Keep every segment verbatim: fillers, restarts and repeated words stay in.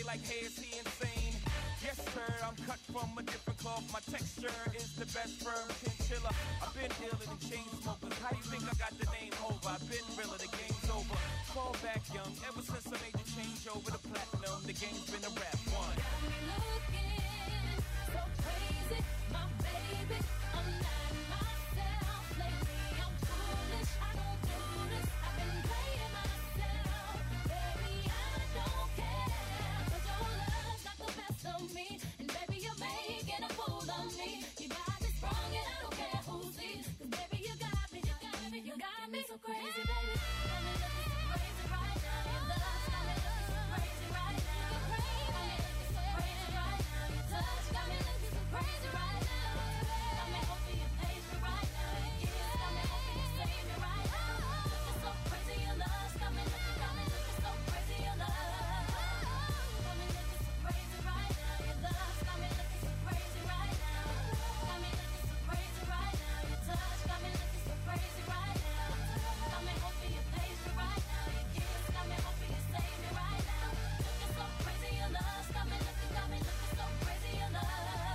like, hey, is he insane? Yes, sir, I'm cut from a different cloth. My texture is the best firm chinchilla. I've been dealing in chain smokers. How you think I got the name over? I've been realer, the game's over. Fall back young, ever since I made the change over to platinum, the game's been a rap one. Got me looking so crazy, my baby. I'm not myself lately. I'm foolish, I don't do this. I've been playing myself, baby. I don't care, 'cause your love's got the best of me, and baby, you're making a fool of me. You got me sprung, and I don't care who sees, 'cause baby, you got me, you got me, you got me so crazy, baby. Got me looking so crazy right now. Your love's got me looking so crazy right now. Crazy, got me looking so crazy right now. Your touch got me looking so crazy right now. Got me hoping you page me right now. Your kiss got me hoping you save me right now. Looking so crazy, your love's got me looking, got me looking so crazy, your love. Got me looking so crazy right now. Your love's got me looking so crazy right now. Got me looking so crazy right now. Your touch got me looking so crazy right now. Got me hoping you page me right now. Your kiss got me hoping you save me right now. Looking so crazy, your love's got me looking, got me looking so crazy, your love.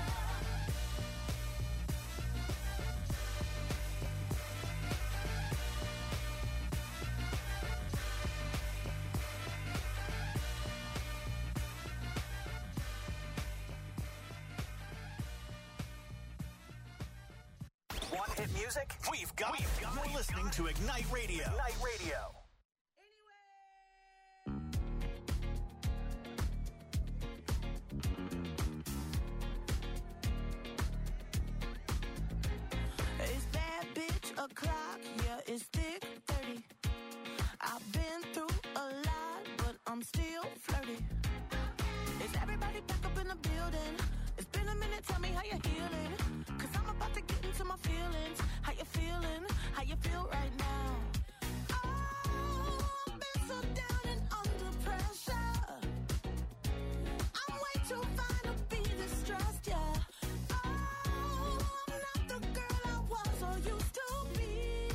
Want hit music? We've got it. You're listening to Ignite Radio. Ignite Radio. It's bad bitch o'clock, yeah, it's thick thirty. I've been through a lot, but I'm still flirty. Is everybody back up in the building? It's been a minute, tell me how you're healing. Cause I'm about to get into my feelings. How you feeling? How you feel right now? Oh, I've been so down and under pressure. I'm way too fine to be distressed, yeah. Oh, I'm not the girl I was or used to be.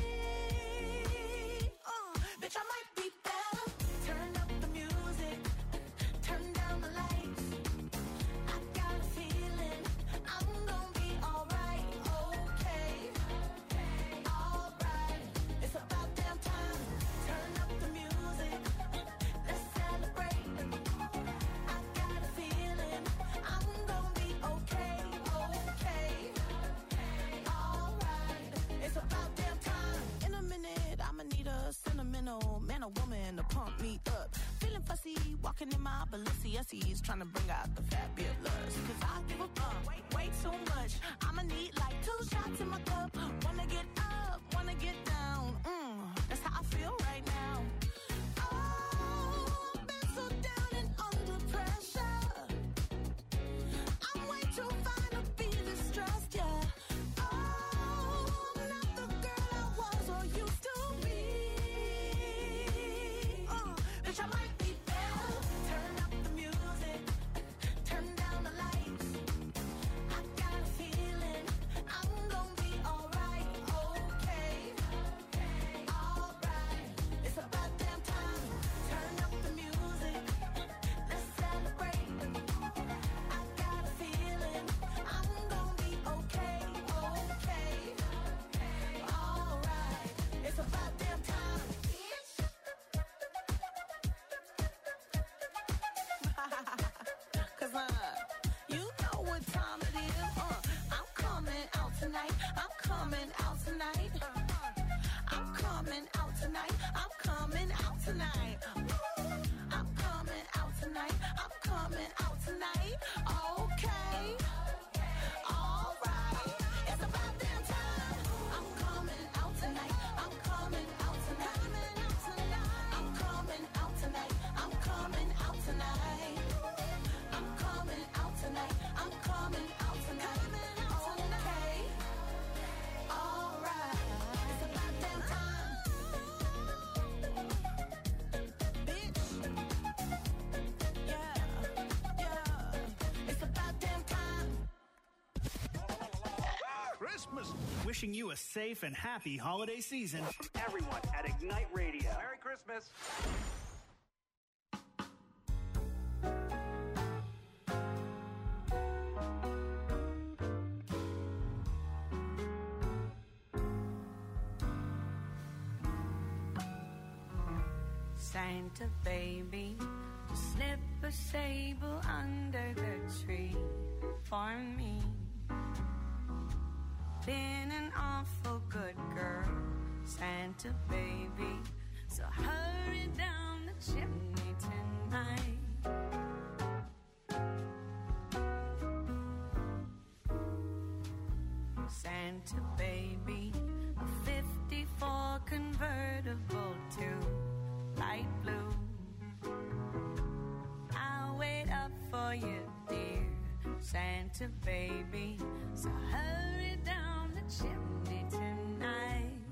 Uh, bitch, I might be better. Turn up the music, turn down the lights. I got a feeling I'm gonna be alright, okay, alright. It's about damn time. Turn up the music, let's celebrate. I got a feeling I'm gonna be okay, okay, alright. It's about damn time. In a minute, I'ma need a sentimental man or woman to pump me up. Feeling fussy, walking in my Balenciennes, trying to bring out the fabulous. Cause I give a fuck way, way too much. I'ma need like two shots in my cup. Wanna get up, wanna get down. Mm, that's how I feel right now. Oh, I've been so down and under pressure. I'm way too fine to be distressed, yeah. Oh, I'm not the girl I was or used to be. Uh, bitch, I might be better. Turn up the music, turn down the lights. I got a feeling I'm gonna be alright, okay, alright. It's about damn time. Turn up the music, let's celebrate. I got a feeling I'm gonna be okay, okay, alright. It's about damn time. Cause uh, you know what time it is. Uh, I'm coming out tonight. I'm coming out tonight. I'm coming out tonight. I'm coming out tonight. I'm coming out tonight. I'm coming out tonight. Okay. Alright. It's about damn time. I'm coming out tonight. I'm coming out tonight. I'm coming out tonight. I'm coming out tonight. I'm coming out tonight. I'm coming out tonight. Okay. Alright. It's about damn time. Bitch. Yeah. Yeah. It's about damn time. Christmas. Wishing you a safe and happy holiday season. Everyone at Ignite Radio. Merry Christmas. Santa baby, slip a sable under the tree for me. Been an awful good girl, Santa baby, so hurry down the chimney tonight. Santa baby, a fifty-four convertible to light blue. I'll wait up for you, dear Santa baby, so hurry down the chimney tonight.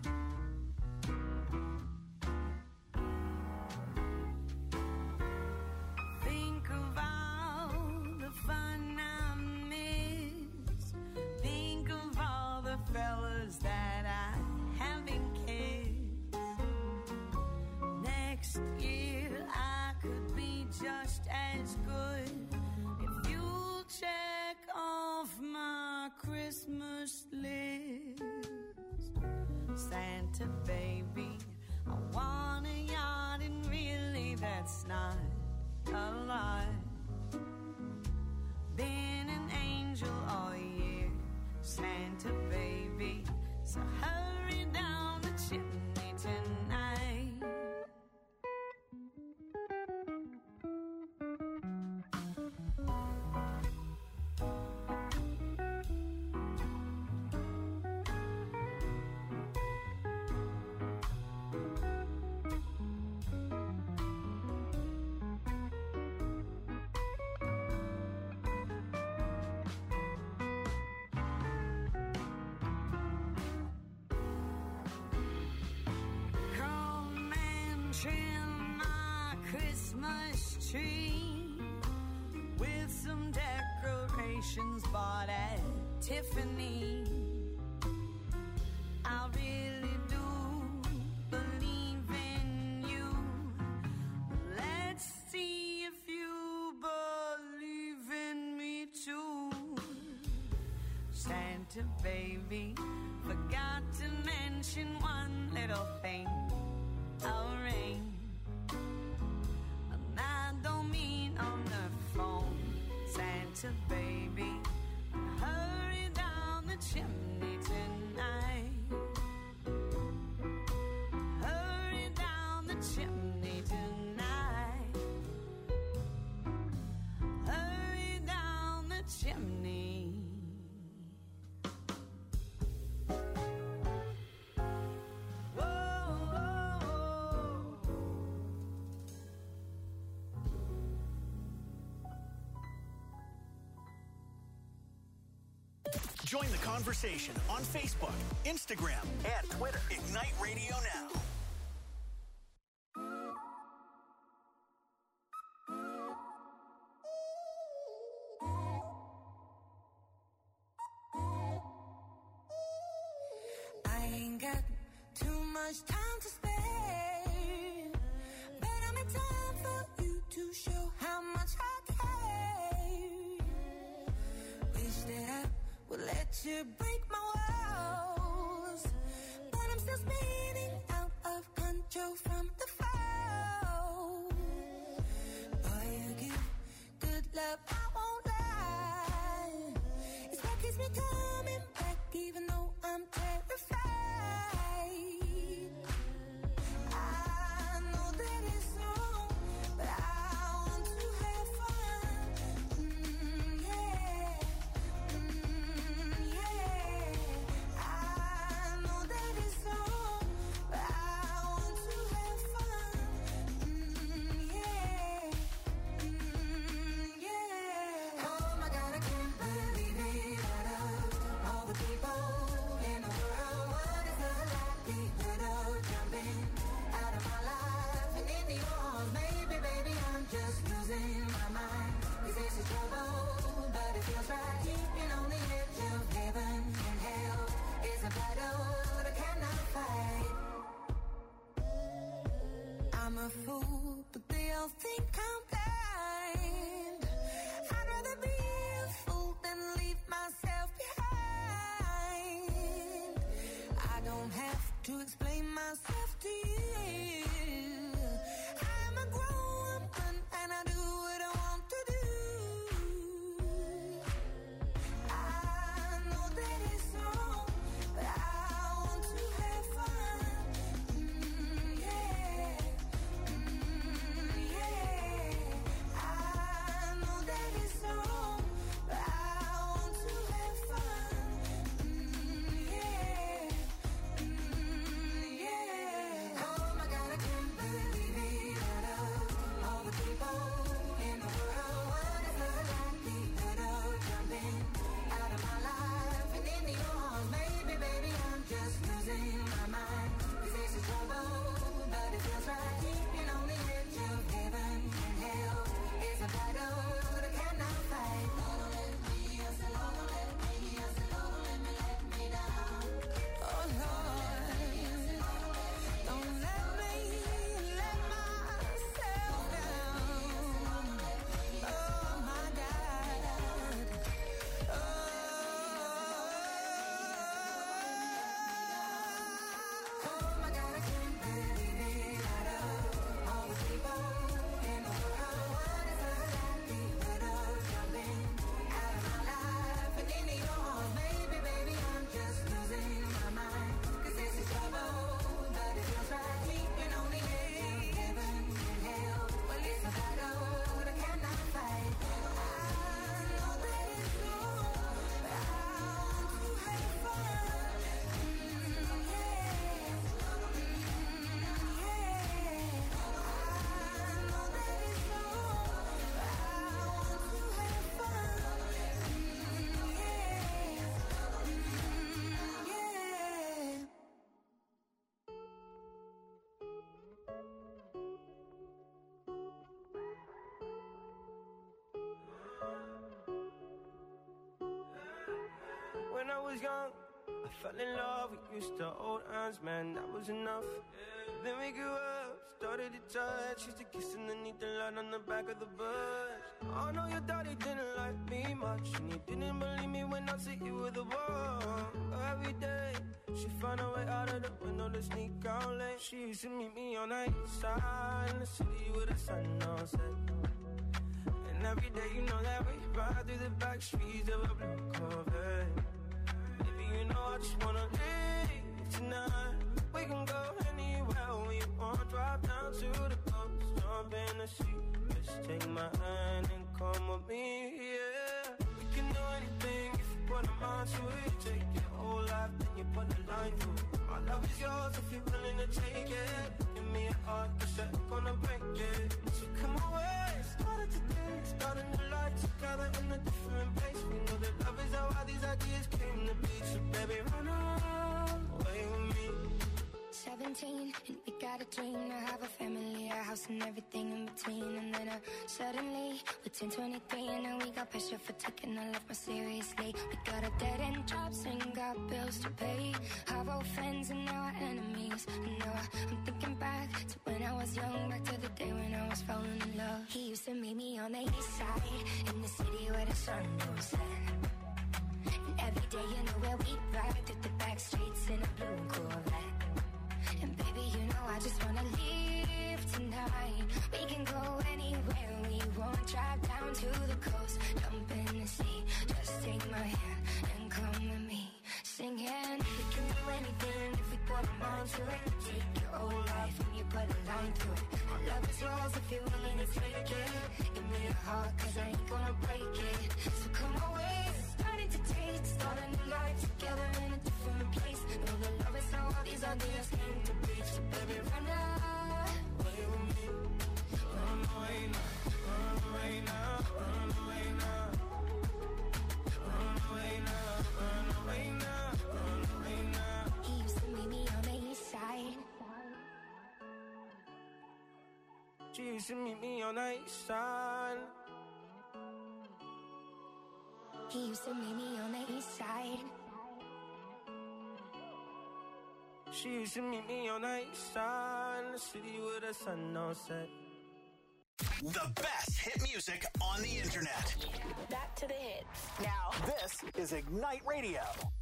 Think of all the fun I miss. Think of all the fellas that I haven't kissed. Next year I could be just as good if you'll check off my Christmas list. Santa baby, I want a yacht, and really that's not a lot. Been an angel all year, Santa baby, so hurry down the chimney tonight. Come and trim my Christmas tree with some decorations bought at Tiffany. I really do believe in you. Let's see if you believe in me too. Santa baby, forgot to mention one little thing, a ring. And I don't mean on the phone, Santa baby, hurry down the chimney tonight. Hurry down the chimney tonight. Hurry down the chimney. Whoa, whoa, whoa. Join the conversation on Facebook, Instagram, and Twitter. Ignite Radio Now. I ain't got too much time to spare, but I'm in time for you to show how much I care. Wish that I would let you break my walls, but I'm still spinning out of control from the fall. Boy, you give good love, I won't lie. It's what keeps me coming back, even though I'm terrified. I know that it's wrong, but I want to have fun. Mm, yeah, mm, yeah. I know that it's wrong, but I want to have fun. Mm, yeah, mm, yeah. Oh my God, I can't believe it. Out of all the people in the world, what is the likelihood of jumping out of my life and into yours? Maybe, baby, I'm just losing my mind. 'Cause this is trouble, but it feels right. Keeping on the edge of heaven and hell is a battle that I cannot fight. I'm a fool, but they all think I'm blind. I'd rather be a fool than leave myself behind. I don't have to explain myself to you. I was young, I fell in love. We used to hold hands, man, that was enough. Then we grew up, started to touch. Used to kiss underneath the light on the back of the bus. I know your daddy didn't like me much, and he didn't believe me when I said you were the one. Every day, she found a way out of the window to sneak out late. She used to meet me on the east side in the city with the sun on set. And every day, you know that we ride through the back streets of a blue Corvette. Baby, you know I just wanna leave tonight. We can go anywhere we want. Drive down to the coast, jump in the sea. Just take my hand and come with me, yeah. We can do anything if you put a mind to it. Take your whole life, then you put a line through it. My love is yours if you're willing to take it. Give me a heart that's never gonna break it. So come away, started today, starting a life together in a different place. We know that love is how all these ideas came to be. So baby, run away with me. Seventeen, and we got a dream to have a family, a house and everything in between. And then uh, suddenly, we're ten, twenty-three, and now we got pressure for taking our life more seriously. We got a dead end jobs and got bills to pay. Our old friends and now our enemies. And now I, I'm thinking back to when I was young, back to the day when I was falling in love. He used to meet me on the east side, in the city where the sun goes set. And every day, you know where we ride through the back streets in a blue Corvette. And baby, you know I just wanna leave tonight. We can go anywhere we want. Drive down to the coast, jump in the sea. Just take my hand and come with me. Singing, we can do anything if we put our mind to it. Take your whole life and you put a line through it. My love is yours if you're willing to take it. Give me a heart, cause I ain't gonna break it. So come away, starting to taste, start a new life together in a different place. Know that love is how all these ideas came to be. So baby, run away with me. Run away now, run away now, run away now. Run away now, run away now, run away now. He used to meet me on the east side. She used to meet me on the east side. He used to meet me on the east side. She used to meet me on the east side in the city with the sun on set. The best hit music on the internet. Back to the hits. Now, this is Ignite Radio.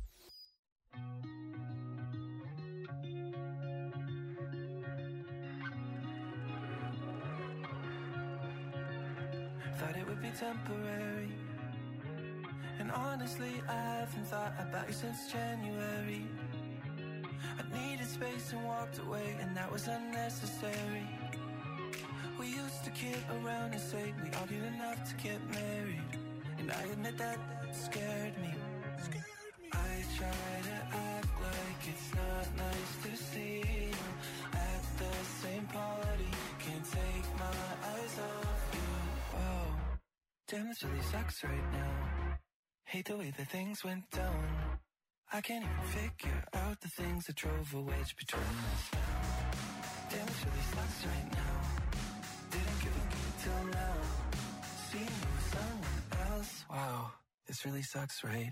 Thought it would be temporary. And honestly, I haven't thought about you since January. I needed space and walked away, and that was unnecessary. We used to kid around and say we argued enough to get married. And I admit that scared me. I try to act like it's not nice to see you at the same party. Can't take my eyes off you. Whoa, damn, this really sucks right now. Hate the way that things went down. I can't even figure out the things that drove a wedge between us now. Damn, it really sucks right now. Didn't give a give till now. Seeing you with someone else. Wow, this really sucks, right?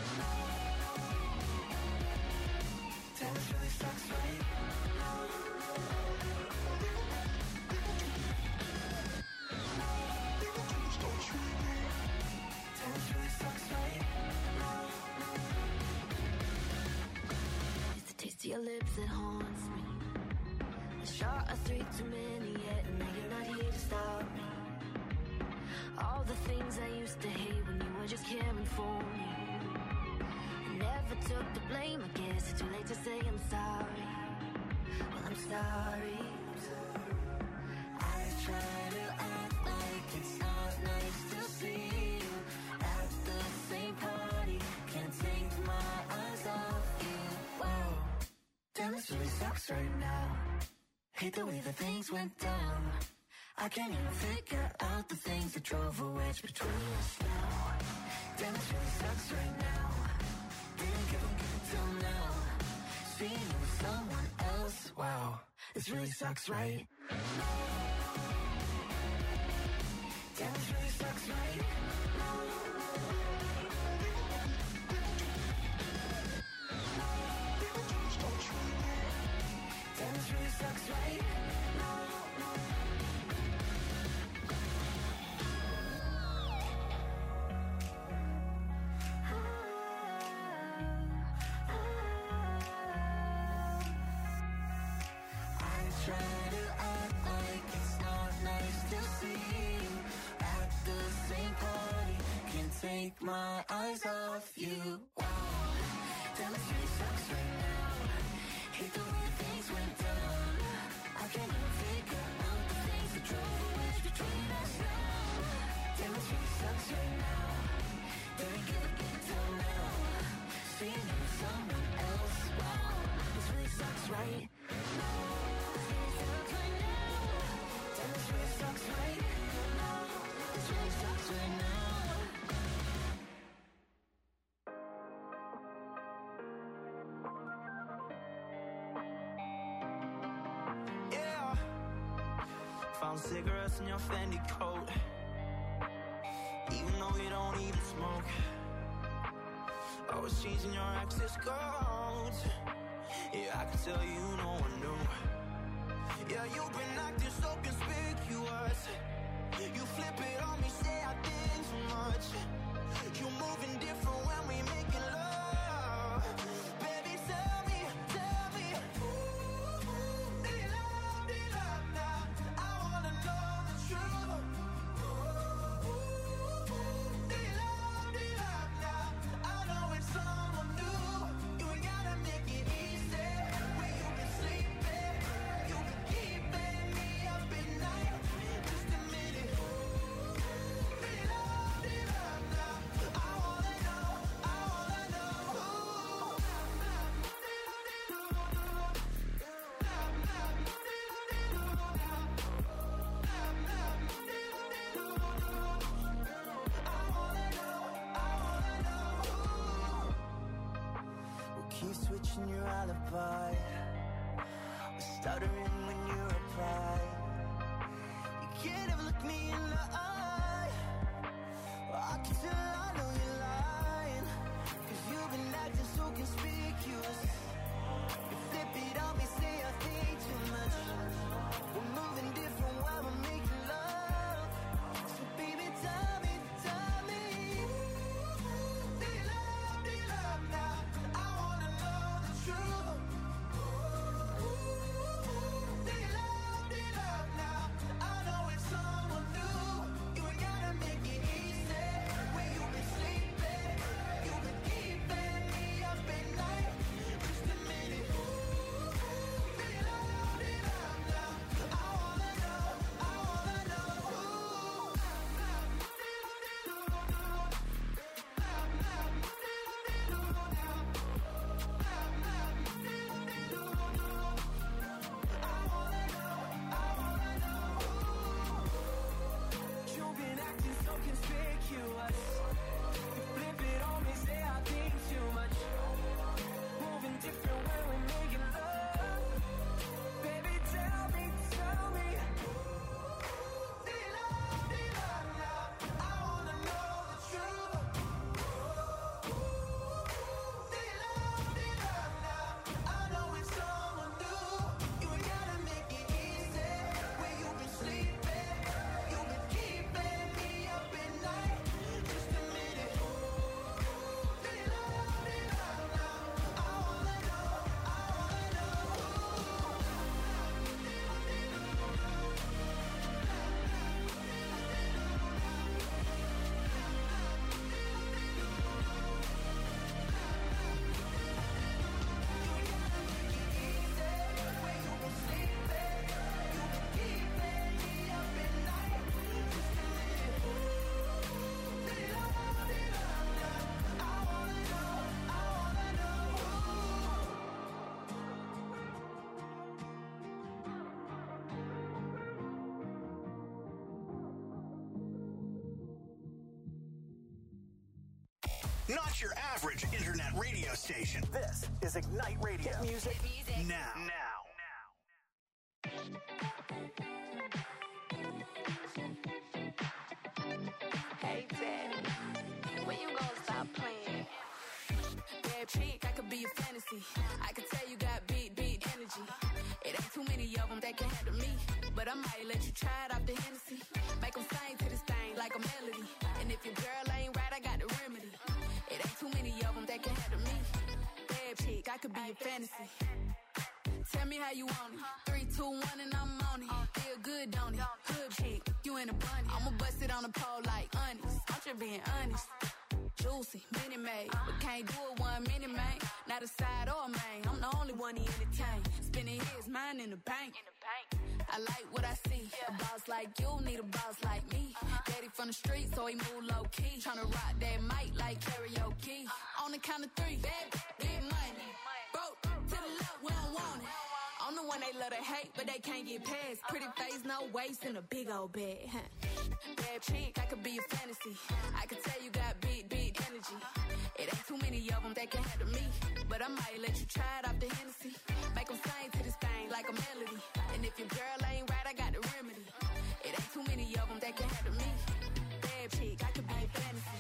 Damn, it really sucks, right? Damn, it really sucks, right? Taste your lips that haunts me. A shot of three too many yet, and now you're not here to stop me. All the things I used to hate when you were just caring for me. I never took the blame, I guess it's too late to say I'm sorry. Well, I'm sorry. I try to act like it's not nice to see you at the same party. Can't take my eyes off you. Whoa. Damn, this really sucks right now. Hate the way that things went down. I can't even figure out the things that drove a wedge between us now. Damn, this really sucks right now. Didn't give a give till now. Seeing you with someone else. Wow, this really sucks, right? Damn, this really sucks, right? this really sucks right now. Try to act like it's not nice to see you at the same party. Can't take my eyes off you. Wow, damn, this really sucks right now. Hate the way things went down. I can't even figure out the things that drove the wedge between us now. Damn, this really sucks right now. Very good at getting down now. Seeing you with someone else. Wow, this really sucks right now. Yeah, found cigarettes in your Fendi coat, even though you don't even smoke. Always changing your access codes. Yeah, I can tell you no one knew. Yeah, you've been acting so conspicuous. You flip it on me, say I think too much. You moving different when we making love. Baby, tell me, tell me, ooh, do you love, do you love now? I wanna know the truth. Ooh, do you love, do you love now? I know it's someone new. You ain't gotta make it easy. When you been sleeping, you been keeping me up at night. Just admit it. Do you love, do you love now? I wanna know, I wanna know. We'll keep switching your alibi. We're stuttering when you reply. You can't ever look me in the eye. I can tell I know you're lying. Cause you've been acting so conspicuous. You flip it on me, say I think too much. We're moving different while we're making love. So baby, tell me, tell me, do you love, do you love now? I wanna know the truth. Do you love, do you love now? I know it's someone new. You ain't gotta make it easy. When you been sleeping, you been keeping me up at night. Just admit it. Do you love, do you love now? I wanna know, I wanna know. You've been acting so conspicuous. You flip it on me, say I think too much. Moving different when we're making love. Baby, tell me, tell me, do you love, do you love now? I wanna know the truth. Do you love, do you love now? I know it's someone new. You ain't gotta make it easy. When you been sleeping, you been keeping me up at night. Just admit it. Do you love, do you love now? I wanna know, I wanna know. When you been sleeping, you been keeping me up at night. Just admit it. Do you love, do you love now? I wanna know, I wanna know. Not your average internet radio station. This is Ignite Radio. Hit music, now. Now. Hey, Daddy, when you gonna stop playing? Bad chick, I could be a fantasy. I could tell you got beat, beat energy. It ain't too many of them that can handle me. But I might let you try it off the Hennessy. Make them sing to this thing like a melody. And if your girl ain't right, I got the remedy. It ain't too many of them that can handle me. Bad chick, I could be a fantasy. Tell me how you want it. Three, two, one, and I'm on it. Feel good, don't it? Hood chick, you in a bunny. I'ma bust it on the pole like honest. I'm just being honest. Juicy, mini made, but can't do it one minute, man. Not a side or a main. I'm the only one he entertain. Spending his mind in the bank. I like what I see. A boss like you need a boss like me. Daddy from the street, so he move low key. Tryna rock that mic like karaoke. On the count of three, bad, big money. Broke to the left, we don't want it. I'm the one they love to hate, but they can't get past. Pretty face, no waist, and a big old bag. Bad chick, I could be a fantasy. I could tell you got big, big energy. It ain't too many of them that can handle me. But I might let you try it off the Hennessy. Make them sing to this thing like a melody. And if your girl ain't right, I got the remedy. It ain't too many of them that can handle me. Bad chick, I could be a fantasy.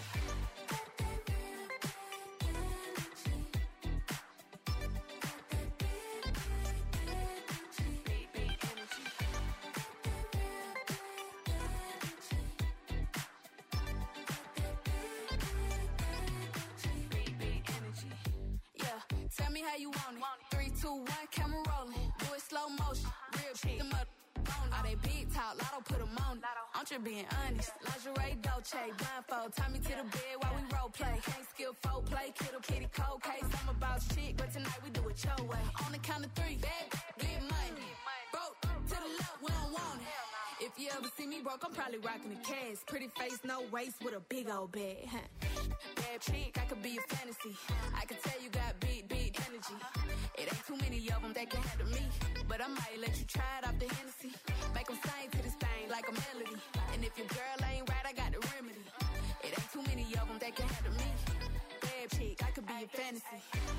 Tell me how you want it. Three, two, one, camera rolling. Do it slow motion. Real shit. Them up on all they big talk. Lotto put them on it. I'm just being honest. Lingerie, Dolce, blindfold. Tie me to the bed while we role play. Can't skill folk play. Kiddo, kitty, cold case. I'm about shit, but tonight we do it your way. On the count of three, bad, big money. Broke to the left, we don't want it. If you ever see me broke, I'm probably rocking a cast. Pretty face, no waist, with a big old bag. Bad chick, I could be a fantasy. I could tell you got big, big energy. It ain't too many of them that can handle me. But I might let you try it off the Hennessy. Make them sing to this thing like a melody. And if your girl ain't right, I got the remedy. It ain't too many of them that can handle me. Bad chick, I could be a fantasy.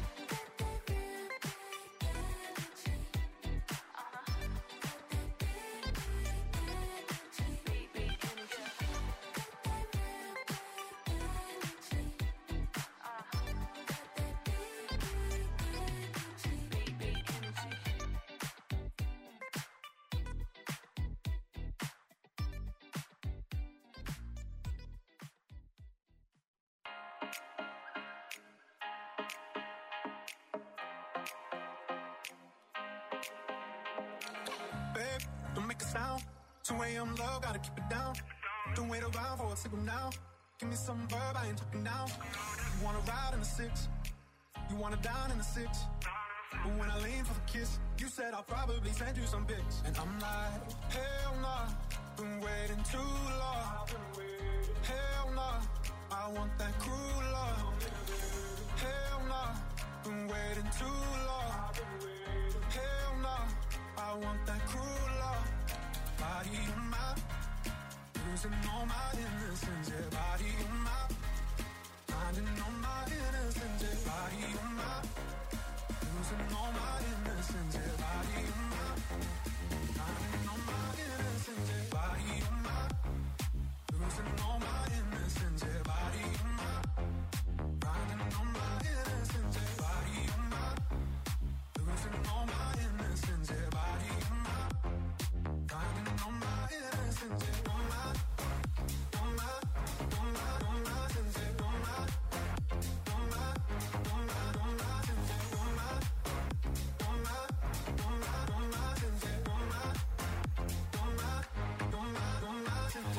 Don't make a sound. two a.m. low, gotta keep it down. Don't wait around for a signal now. Give me some verb, I ain't talking now. You wanna ride in the six, you wanna dine in the six. But when I lean for the kiss, you said I'll probably send you some pics. And I'm like, hell nah, been waiting too long. Hell nah, I want that cruel love. Hell nah, been waiting too long. Hell nah, I want that cruel love. Body on my, losing all my innocence. Yeah, body on my, finding all my innocence. Yeah, body on my, losing all my innocence. Yeah, body on my, finding all my innocence. Yeah, body on my, losing all my innocence. Yeah, body on my, finding all my innocence. Yeah, body on my, losing all my innocence. Yeah, body on my, finding all my innocence. Yeah, on my, on my, on my, on my innocence. Yeah, on my, on my, on my, on my innocence. Yeah, on my, on my, on my, on my innocence. Yeah, on my, on my, on my, on my innocence.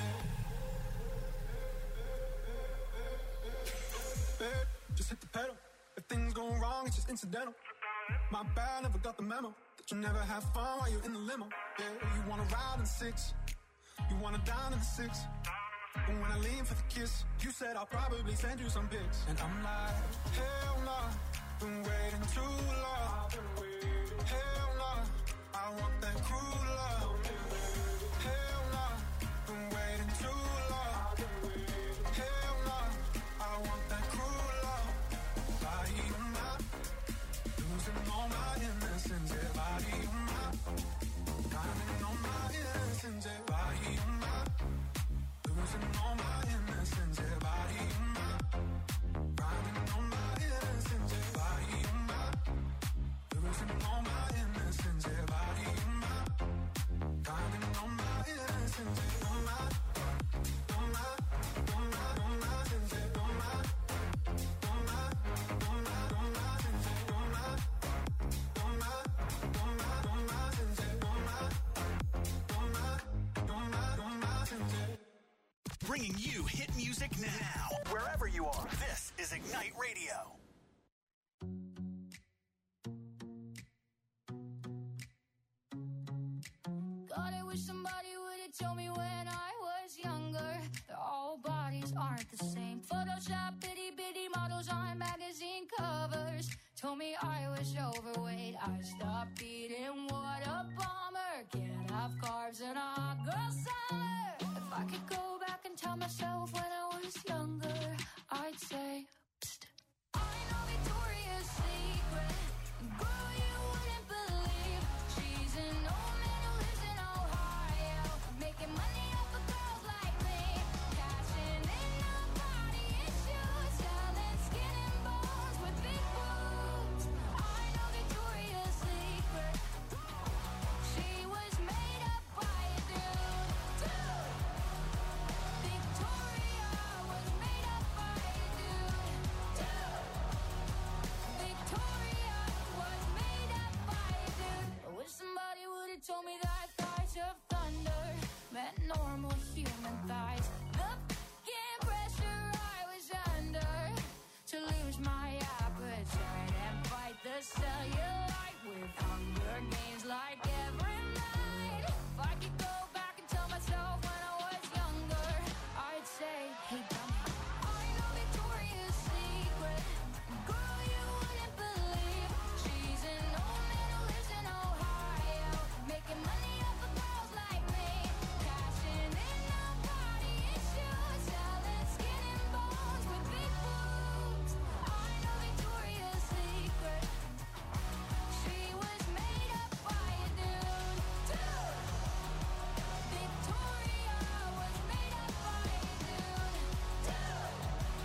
Babe, just hit the pedal. If things go wrong, it's just incidental. My bad, never got the memo that you never have fun while you're in the limo. Yeah, you wanna ride in the six, you wanna dine in the six. But when I lean for the kiss, you said I'll probably send you some pics. And I'm like, hell nah, been waiting too long. Hell nah, I want that cruel love. Hell nah, been waiting too long. Hell nah, I want that cruel love. Body on my, losing all my innocence. Yeah, body on my, finding all my innocence. Yeah, body on my, losing all my innocence. Yeah, body on my, finding all my innocence. Yeah, body on my, losing all my innocence. Yeah, body on bringing you hit music now. Wherever you are, this is Ignite Radio. God, I wish somebody would have told me when I was younger that all bodies aren't the same. Photoshop, bitty bitty models on magazine covers told me I was overweight. I stopped eating, what a bummer. Can't have carbs in a hot girl summer. If I could go back and tell myself when I was younger, I'd say, psst. I know Victoria's Secret. Girl, you wouldn't believe she's an old man who lives in Ohio, making money off of girls like me, cashing in on body issues, selling skin and bones with big boobs. I know Victoria's Secret. She was made up by a dude. Dude. Victoria was made up by a dude. Dude. Victoria was made up by a dude. I wish somebody would have told me that thighs of thunder meant normal human thighs. The f***ing pressure I was under to lose my appetite and fight the cellulite with hunger games like every night. If I could go back and tell myself when I was younger, I'd say, hey dummy, I know Victoria's Secret. Girl, you wouldn't believe she's an old man who lives in Ohio, making money off of girls like me, cashing in on body issues, selling skin and bones with big boobs. I know Victoria's Secret. She was made up by a dude. Dude. Victoria was made up by a dude. Dude.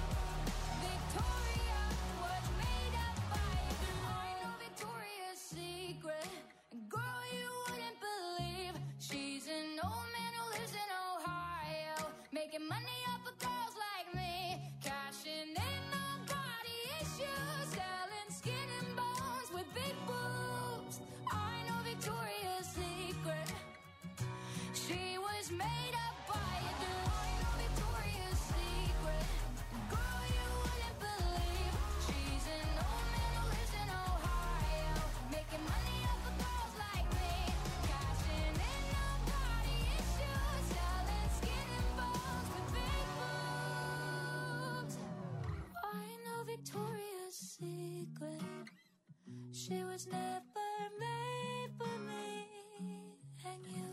Victoria was made up by a dude. I know Victoria's Secret. Girl, you wouldn't believe she's an old man who lives in Ohio, making money off of girls like me, cashing in on body issues, selling skin and bones with big boobs. I know Victoria's Secret. She was made up by a dude. I know Victoria's Secret. Girl, you wouldn't believe she's an old man who lives in Ohio, making money off of girls like me, cashing in on body issues, selling skin and bones with big boobs. I know Victoria's Secret. She was never made for me and you.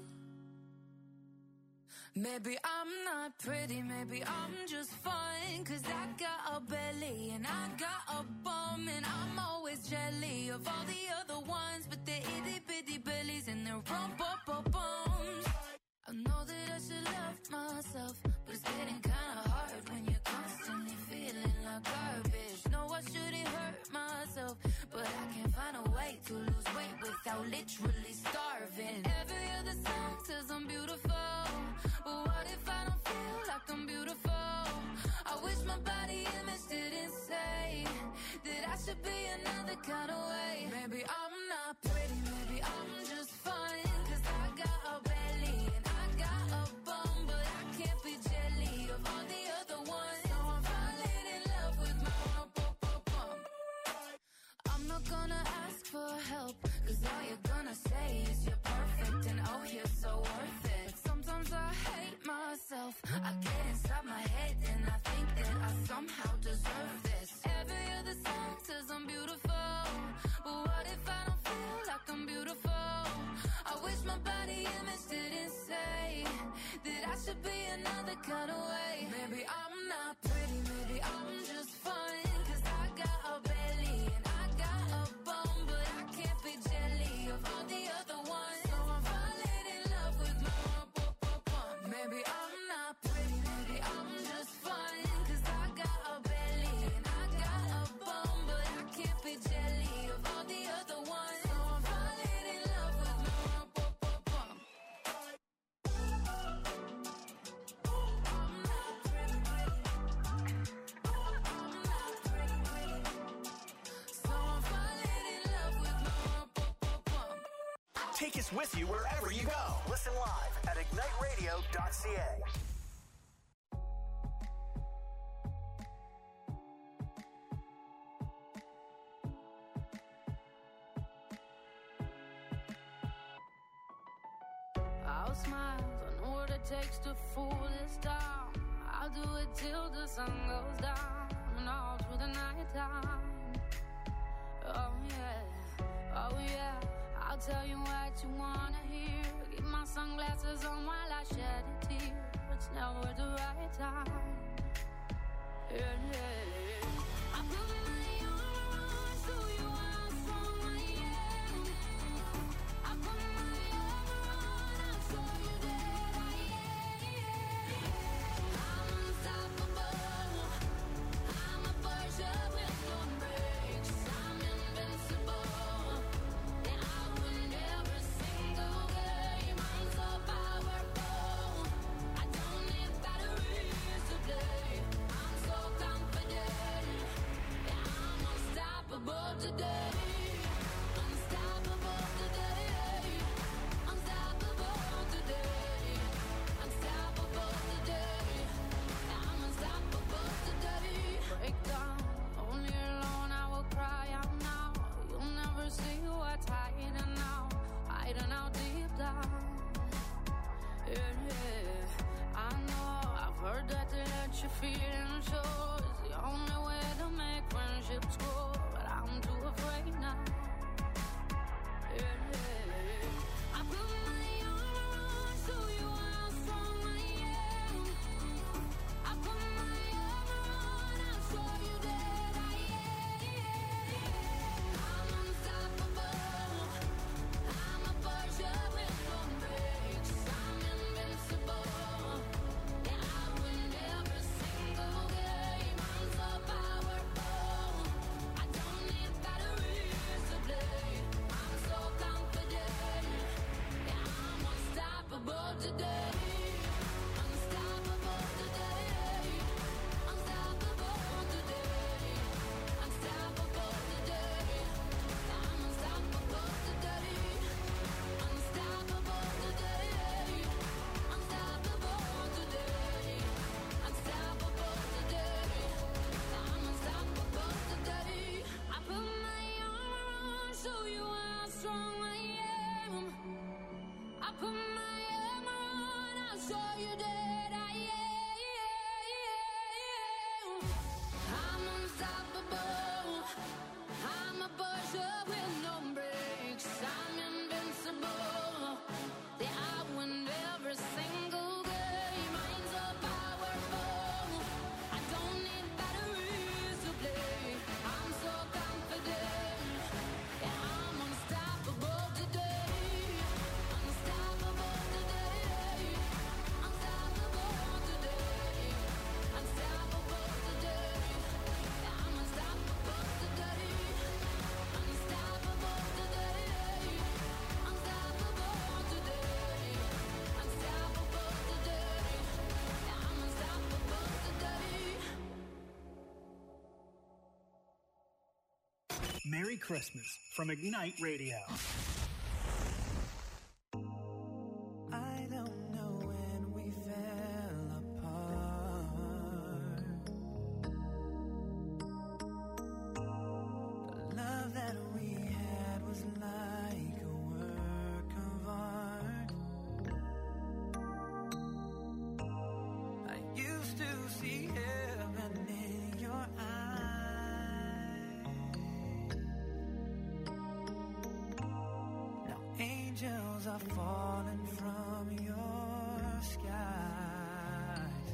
Maybe I'm not pretty, maybe I'm just fine, 'cause I got a belly and I got a bum, and I'm always jelly of all the other ones with their itty bitty bellies and their rump up bums. I know that I should love myself, but it's getting kinda hard when you're constantly feeling like garbage. No, I shouldn't hurt myself, but I can't find a way to lose weight without literally starving. Every other song says I'm beautiful, but what if I don't feel like I'm beautiful? I wish my body image didn't say that I should be another kind of way. Maybe I'm not pretty, maybe I'm just fine, 'cause I got a belly and I got a bum, but I can't be jelly of all the other ones. So I'm falling in love with my rump up up bum. I'm not gonna ask for help, 'cause all you're gonna say is you're perfect and oh you're so worth it. Sometimes I hate myself, I get inside my head and I think that I somehow deserve this. Every other song says I'm beautiful, but what if I don't feel like I'm beautiful? I wish my body image didn't say that I should be another kind of way. Maybe I'm not pretty, maybe I'm just fine, 'cause I got a belly and I got a bum, but I can't be jelly of all the other ones. So I'm falling in love with my rump up up bum. Maybe I'm not pretty, maybe I'm just fine, 'cause I got a belly and I got a bum, but I can't be jelly of all the other ones. So I'm falling in love with my rump up up bum. I'm not pretty, pretty. I'm not pretty, pretty. So I'm falling in love with my rump up up bum. Take us with you wherever you go. Listen live at ignite radio dot c a. I'll smile, I know what it takes to fool this town. I'll do it till the sun goes down and all through the night time. Oh yeah, oh yeah, I'll tell you what you wanna hear. Keep my sunglasses on while I shed a tear. It's never the right time. Yeah, yeah. I put my armor on, show you how strong I am. I put my armor on, I'll show you that I am. I'm unstoppable. I'm a Persia with no brakes. I'm invincible. And I win every single game. I'm so powerful. I don't need batteries to play. I'm so confident. Yeah, I'm unstoppable today. Unstoppable today. Unstoppable today. Unstoppable today. Yeah, I'm unstoppable today. Break down, only alone I will cry out now. You'll never see what's hiding now, hiding out deep down. Yeah, yeah, I know, I've heard that to let you feel and show is the only way to make friendships grow, but I'm too afraid now. Yeah, yeah, I put my armor on, show you how strong I am. I put my armor on, I'll show you that I am. I'm unstoppable. I'm a Persia with no brakes. I'm invincible. Yeah, I win every single game. I'm so powerful. I don't need batteries to play. I'm so confident. Yeah, I'm unstoppable today. Unstoppable today. Unstoppable today. Unstoppable today. I'm unstoppable today. Unstoppable today. Unstoppable today. Unstoppable today. I'm unstoppable today. I put my armor on, show you how strong I am. I put my armor on, I'll show you that I am. I'm unstoppable. I'm a Persia with no brakes. I'm invincible. Yeah, I win every single game. I'm so powerful. I don't need batteries to play. I'm so confident. Yeah, I'm unstoppable today. Unstoppable today. Unstoppable today. Unstoppable today. Yeah, I'm unstoppable today. Unstoppable today. Unstoppable today. Unstoppable today. Yeah, I'm unstoppable today. Merry Christmas from Ignite Radio. I don't know when we fell apart. The love that we had was like a work of art. I used to see heaven in your eyes. Now angels are falling from your skies.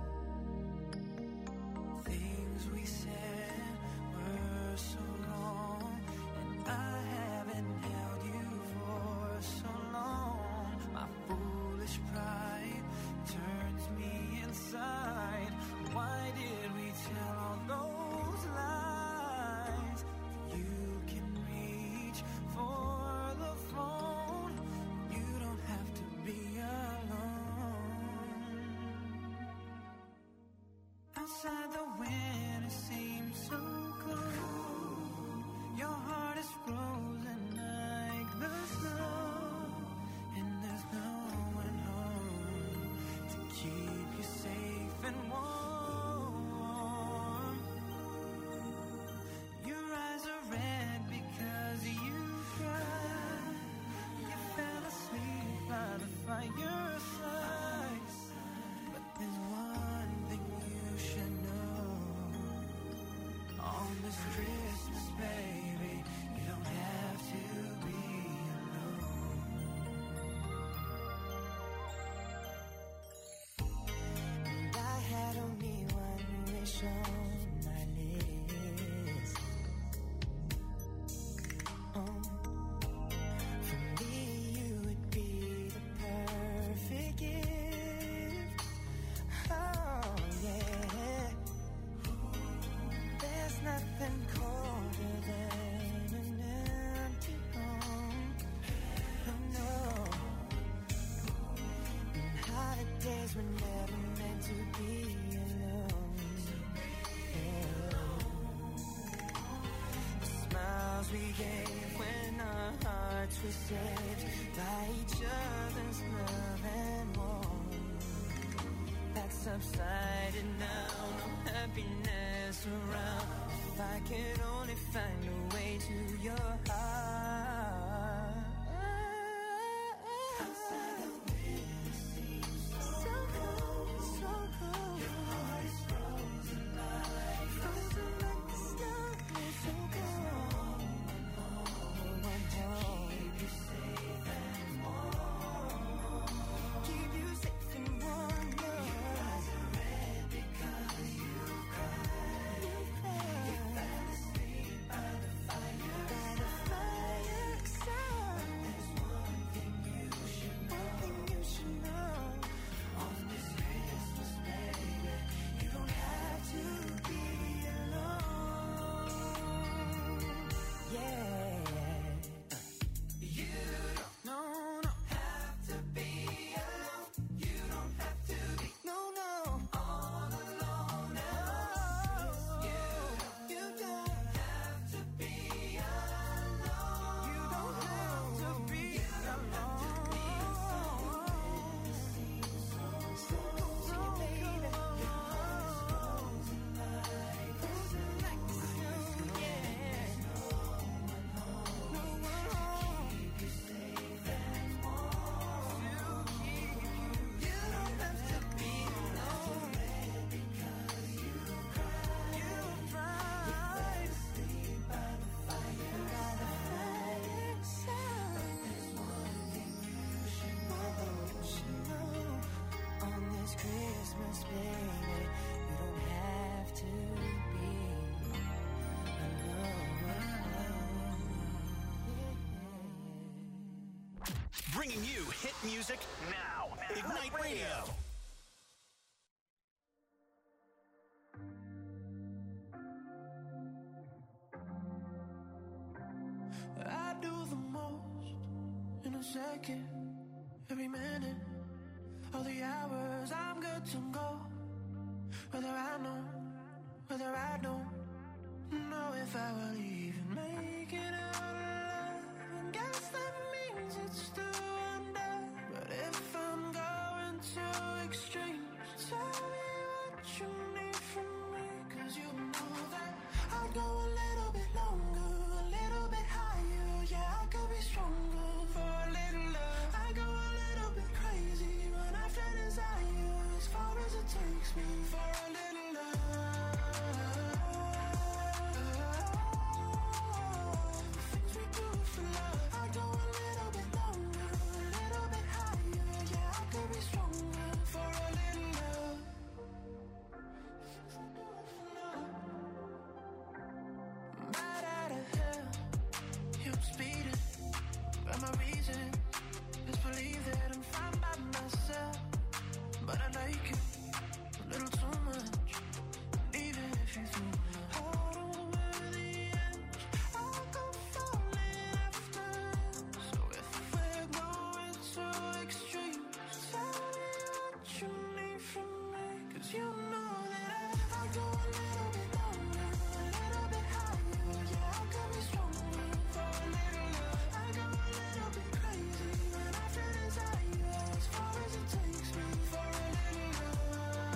Things we said were so wrong, and I haven't held you for so long. My foolish pride turns me inside. Why did we tell all those lies? You can reach for the phone. You don't have to be alone. we're never meant to be alone. The smiles we gave when our hearts were saved by each other's love and warmth. That's subsided now, no happiness around. If I can only find a way to your heart. Outside of winter seems so cold, so cold. Your heart is frozen like frozen like the snow. So cold. One home. Keep you safe and warm. Keep you safe and warm. Your eyes are red because you cried. You cried. You fell asleep by the fire. By the fireside. There's one thing you should know. One thing you should know. On this Christmas, baby, you don't have to be alone. Yeah. You don't no, no. have to be alone. You don't have to be no, no. all alone. No. You, you don't have to be alone. You don't have to be alone. So cold, baby. Your heart is frozen like frozen like the snow. Yeah. No one home. Keep you safe and warm. To keep you. You don't have to be alone. Because you cried. You cried. Sleep by the fire. By the fireside. There's one thing you should know. You should know. On this Christmas, baby, you don't have to be alone. Bringing you hit music now. Ignite Radio. I do the most in a second, every minute, all the hours I'm good to go. Whether I know, whether I don't know if I will even make it out alive. And guess that means it's still under. But if I'm going to extremes, tell me what you need from me. Cause you know that I'd go a little bit longer, a little bit higher. Yeah, I could be stronger for a little love. I go a little bit crazy, run after desire as far as it takes me for a little love. Things we do for love. I go a little bit longer, a little bit higher. Yeah, I could be stronger for a little love. Right out of hell, yeah, I'm speeding. But my reason is believe that I'm fine by myself. But I like it a little too much. Even if you threw my heart over the edge, I'll go falling after. So if we're going to extremes, tell me what you need from me. Cause you know that I, I go a little bit longer, a little bit higher. Yeah, I could be stronger for a little love. I go a little bit crazy, run after desire as far as it takes me for a little love.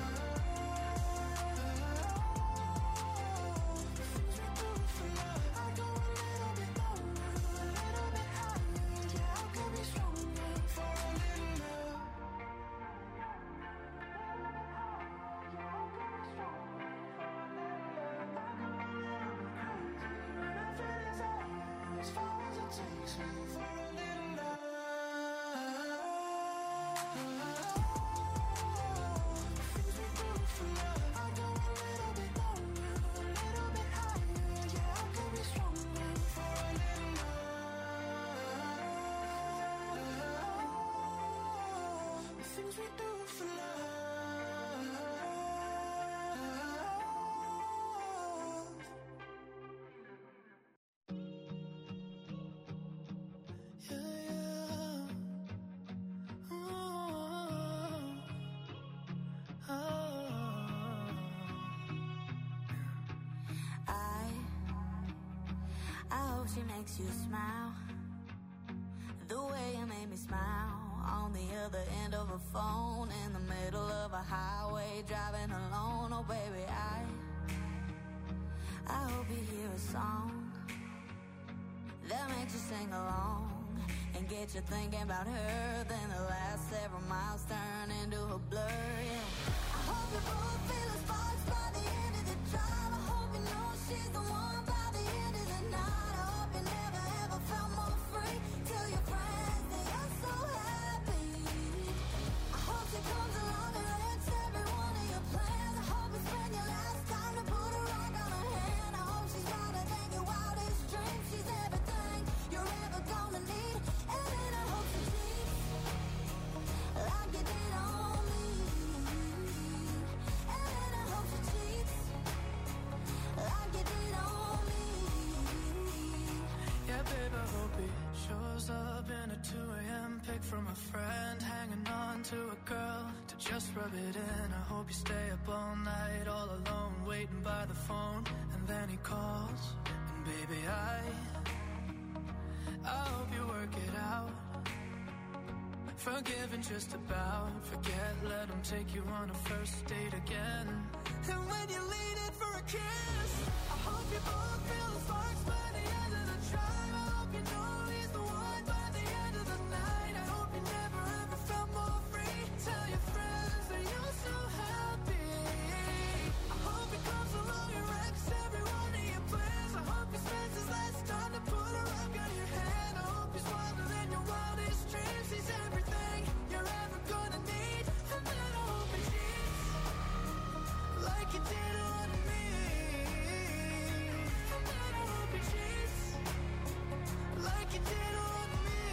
The things we do for love. I go a little bit longer, a little bit higher. Yeah, I could be stronger for a little love. As far as it takes me for a little love. Things we do for love. I go a little bit longer, a little bit higher. Yeah, I could be stronger for a little love. The things we do for love. Yeah, yeah. Oh, she makes you smile. The way you made me smile. On the other end of a phone, in the middle of a highway, driving alone. Oh baby, I I hope you hear a song that makes you sing along and get you thinking about her. Then the last several miles turn into a blur, yeah. I hope you both feel the sparks by the end of the drive. I hope you know she's the one by the end of the night. I hope you never ever felt more free. Tell your friends that you're so happy. I hope she comes along and wrecks every one of your plans. I hope you spend your last time to put a rock on her hand. I hope she's wilder than your wildest dreams. She's everything you're ever gonna need. And then I hope she cheats like you did on me. And then I hope she cheats like you did on me. Yeah, babe, I hope he shows up in a two a.m. pic from a friend, hanging on to a girl to just rub it in. I hope you stay up all night, all alone, waiting by the phone, and then he calls, and baby, I I hope you work it out. Forgiving just about, forget, let him take you on a first date again. And when you lean in for a kiss, I hope you both feel the sparks by the end of the drive. I hope you know he's the one by the end of the night. I hope you never ever felt more free. Tell your friends that you're so happy. I hope he comes along and wrecks every one of your plans. I hope he spends his last time to put a rock on your hand. I hope he's wilder than your wildest dreams. He's everything you're ever gonna need. And then I hope he cheats like you did on me. And then I hope he cheats like you did on me.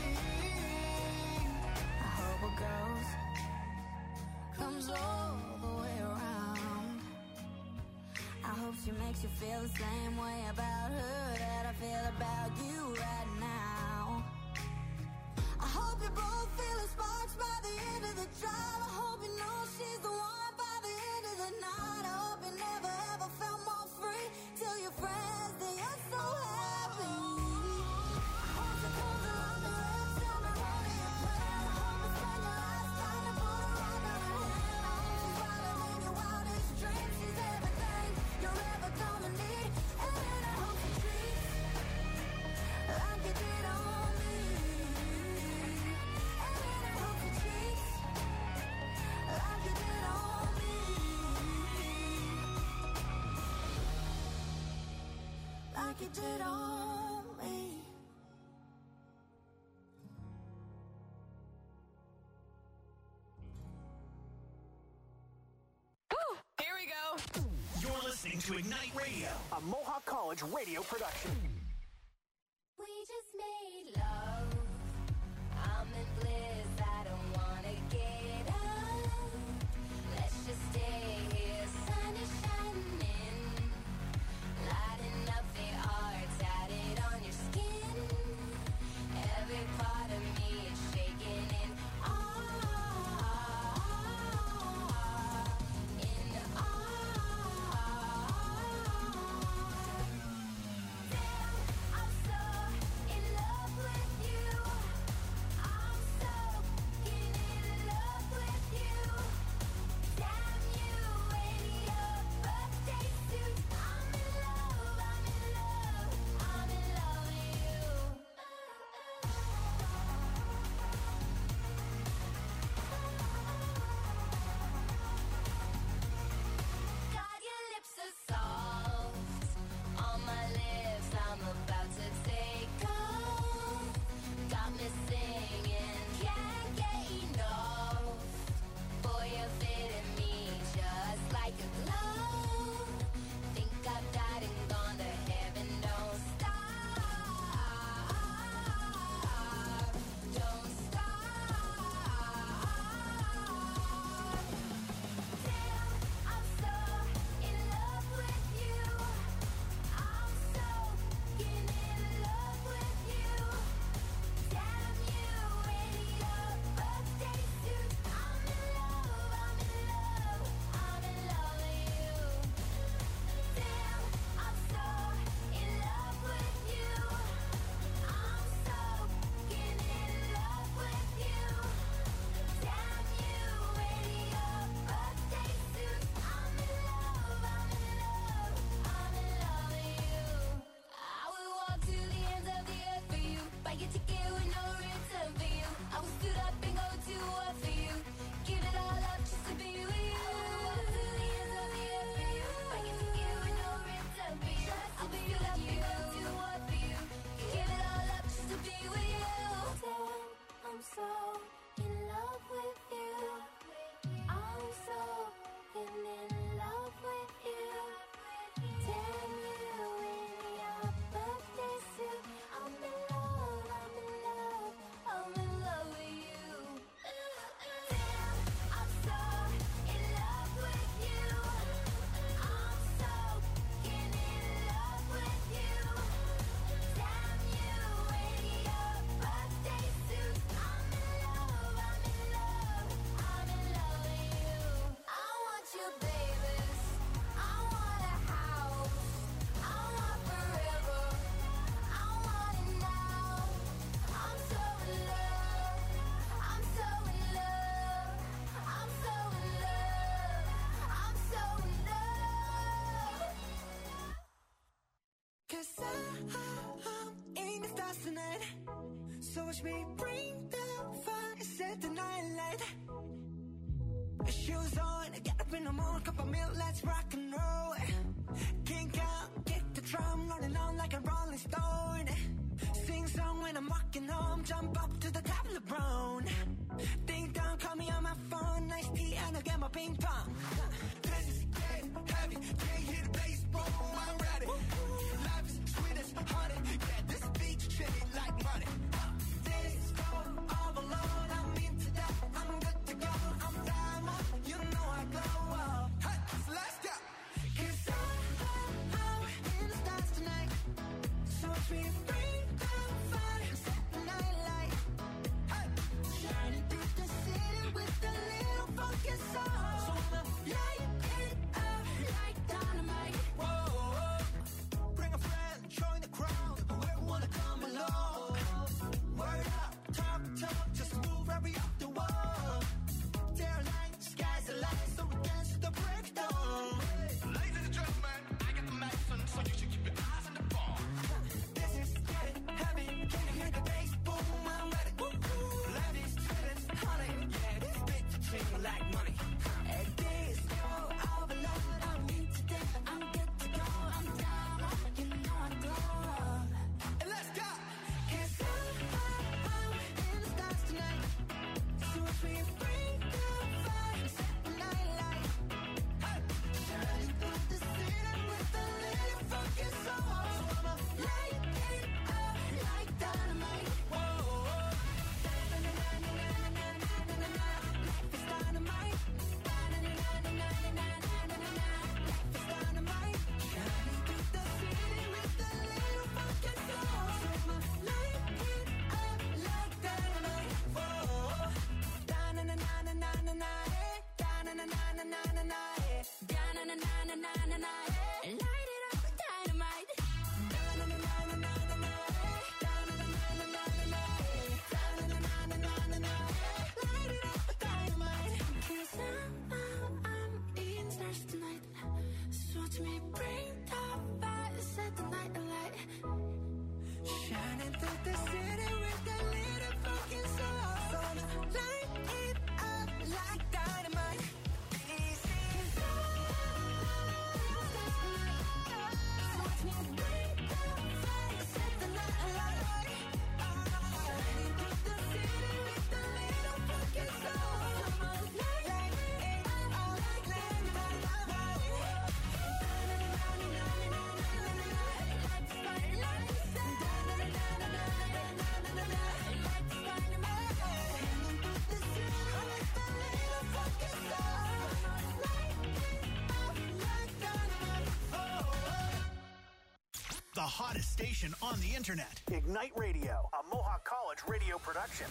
I hope it goes, comes all the way around. I hope she makes you feel the same way about her that I feel about you right now. I hope you both feel the sparks by the end of the drive. I hope you know she's the one by the end of the night. I hope you never ever felt more free. Tell your friends that you're so happy. I hope she comes along and wrecks every one of your plans. I hope you spend your last time to put a rock on her hand. I hope she's wilder than your wildest dreams. She's everything you're ever gonna need. And then I hope she treats like you did on me. And then I hope she treats like you did on me. Like you did on me. Here we go. You're listening to Ignite Radio, a Mohawk College radio production. We just made love. I'm in bliss. I don't wanna get up. Let's just stay here. Sun is shining, lighting up the arts. Add it on your skin. Every part of me is shaking in awe. In awe. in love with you. I'm so in love with you. Damn you in your birthday suit. I'm in love, I'm in love, I'm in love with you. Damn, I'm so in love with you. I'm so in love with you. Damn you in your birthday suit. I'm in love, I'm in love, I'm in love with you. I want you, babies. I want a house. I want forever. I want it now. I'm so in love. I'm so in love. I'm so in love. I'm so in love. Cause I, I'm in the stars tonight. So watch me bring the fire, set the night light. Shoes on, get up in the morning, cup of milk, let's rock and roll. Kink out, kick the drum, rolling on like a rolling stone. Sing song when I'm walking home, jump up to the top of the brown. Ding dong, call me on my phone, nice tea and I'll get my ping pong. This is getting heavy, can't hear the bass, boom, I'm ready. Life is sweet as honey, yeah, this beach chilly like money. This go all alone, I'm into that, I'm good to go, I'm diamond, you know I glow up. Hey, so let's go. Cause I'm, I'm in the stars tonight. So watch me bring the fire, set the night light. Hey, shining through the city with a little funky soul. So I'ma light it up like dynamite. Whoa, bring a friend, join the crowd. Whoever wanna come along. Word up, talk, talk, just move right up the wall. They're like skies are light, so we dance to the breakdown. Ladies and gentlemen, I got the medicine, so you should keep your eyes on the ball. This is getting heavy, can you hear the bass? Boom, I'm ready. Life is sweet as honey, yeah, this bitch is treating like money. And this go all alone, I'm into that, I'm good to go, I'm down, you know I glow up. And let's go! Cause I'm, I'm in the stars tonight. So watch me bring the fire, set the night light. Hey, shining through the city with a little funky soul. So I'ma light it up like dynamite. Whoa, na-na-na-na-na-na-na-na-na-na. Life is dynamite. Na-na-na-na-na-na-na-na-na-na. Life is dynamite. Shining through the city with a little funky soul. So I'ma light it up like dynamite. Whoa, da-na-na-na-na-na-na-na, eh. Da-na-na-na-na-na-na-na, eh. Da-na-na-na-na-na-na, eh. Light it up with dynamite. Da-na-na-na-na-na-na, eh. Da-na-na-na-na-na-na, eh. Da-na-na-na-na-na-na, eh. Light it up with dynamite. 'Cause I'm, I'm, I'm in the stars tonight. So watch me bring the fire, set the night alight. Shining through the city with a little fucking soul. So light it up like dynamite. Easy. 'Cause I'm, so watch me bring the fire, set the night alight. Shining through the city with a little fucking soul. So light it up like dynamite. The hottest station on the internet. Ignite Radio, a Mohawk College radio production.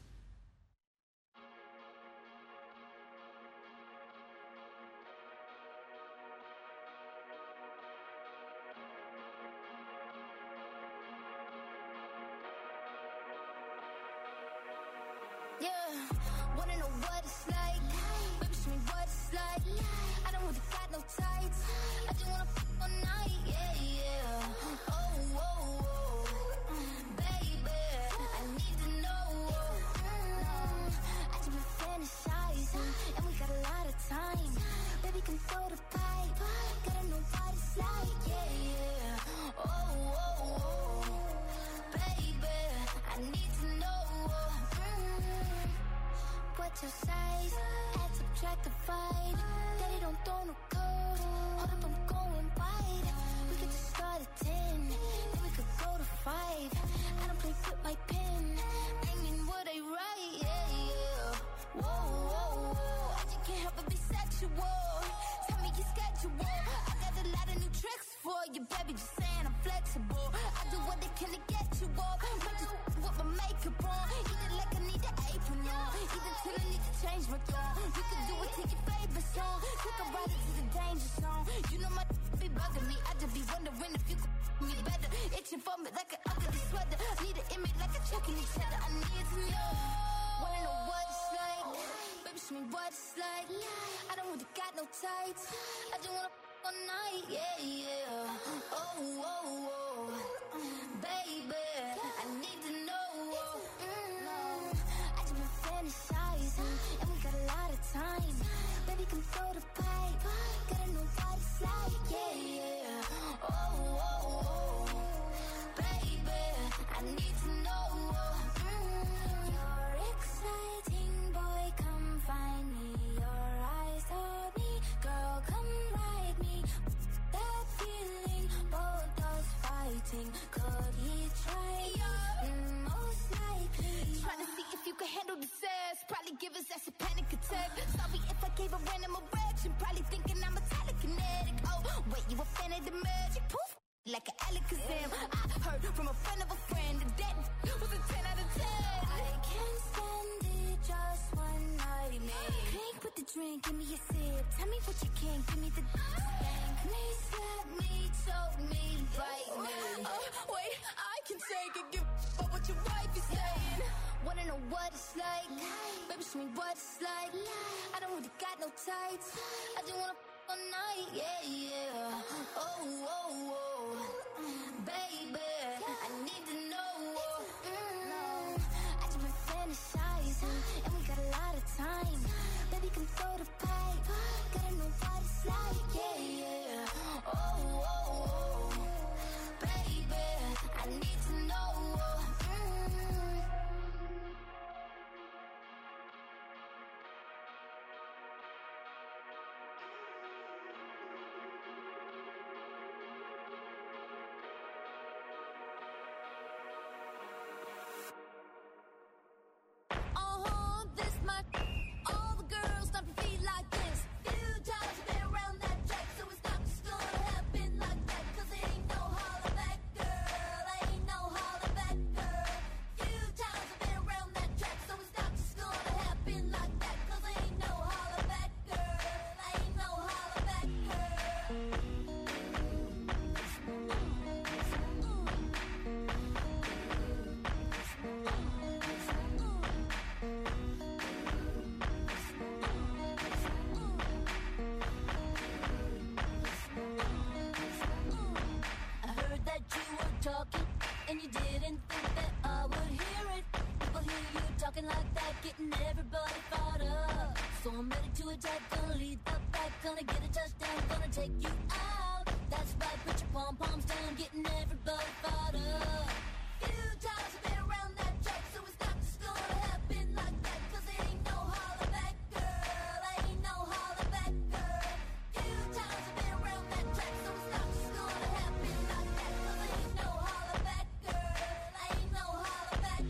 Yeah, wanna know what it's like? Baby, show me what it's like. I don't really got no tights. I just wanna f all night. Yeah, yeah. Oh, oh, oh. Baby, I need to know. Mm, I just been fantasizing, and we got a lot of time. Baby, can throw the pipe. Gotta know what it's like. Yeah, yeah. Oh, oh, oh. Baby, I need to know. Mm, at your size. Add, subtract, divide. Daddy don't throw no code. Hold up, I'm going wide. We could just start at ten, then we could go to five. I don't play with my pen, banging what I write. Yeah, yeah. Whoa, whoa, whoa. I just can't help but be sexual. Tell me your schedule. I got a lot of new tricks for you, baby. Just saying I'm flexible. I do what they can to get you off. Might just with my makeup on. Eat it like I need an apron on. Even till I need to change my tone. You can do it to your favorite song. Take a ride into the danger zone. You know my be bugging me. I just be wondering if you could me better. Itching for me like an ugly sweater. Need an image like a chuck in each other. I need to know. Wanna know what it's like? Baby, show me what it's like. I don't really got no tights. I just wanna f- all night. Yeah, yeah. Oh, oh, oh. Baby, I need to know. Mm, I just been fantasizing, and we got a lot of time. Baby, come throw the pipe. Gotta know what it's like. Yeah, yeah. Oh, oh, oh. Baby, I need to know. Mm, you're exciting, boy. Come find me. Your eyes told me, girl, come ride me. That feeling, both us fighting. Could he try? Mm, most likely. Trying to see if you can handle the sass. Probably give us that's a panic attack. Sorry if I gave a random erection. Probably thinking I'm a telekinetic. Oh, wait, you a fan of the magic? Poof, like an Alakazam. I heard from a friend of a friend that that was a ten out of ten. I can't stand it, just one night, man. Drink with the drink, give me a sip. Tell me what you can, give me the spank me, slap me, choke me, bite me. Oh, wait, I can take it, give up what your wife is saying. Wanna know what it's like? Baby, show me what it's like. I don't really got no tights. I just wanna f- all night, yeah, yeah. Oh, oh, oh. Baby, I need to know. Mm, I just been fantasizing, and we got a lot of time. Baby, come throw the pipe. Gotta know what it's like, yeah, yeah. Oh, oh, oh. Baby, I need to know. Mm. Uh-huh, this my all the girls stomp your feet like this. Few times I've been around that track, so it's not just gonna happen like that. Cause it ain't no holler back, girl. Ain't no holler back, girl. Few times I've been around that track, so it's not just gonna happen like that. Cause it ain't no holler back, girl. Ain't no holler back, girl. I heard that you were talking, and you didn't think that I would hear it. People hear you talking like that, getting everybody fired up. So I'm ready to attack, gonna lead the pack, gonna get a touchdown, gonna take you out. That's right, put your pom-poms down, getting everybody fired up. Few times I've been around that track, so it's not just gonna happen like that. Cause it ain't no holler back, girl. Ain't no holler back, girl. Few times I've been around that track, so it's not just gonna happen like that. Cause it ain't no holler back, girl. Ain't no holler back,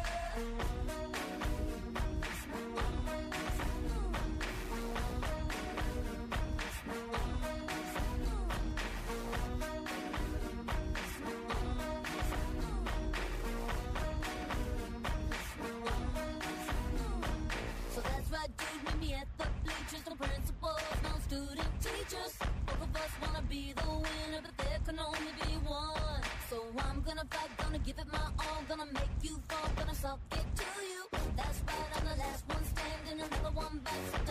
So that's right, dude, meet me at the bleachers. No principals, no student teachers. Both of us wanna be the winner, but there can only be one. So I'm gonna fight, gonna give it my all, gonna make you fall, gonna suck it to you. That's right, I'm the last one standing, another one bites the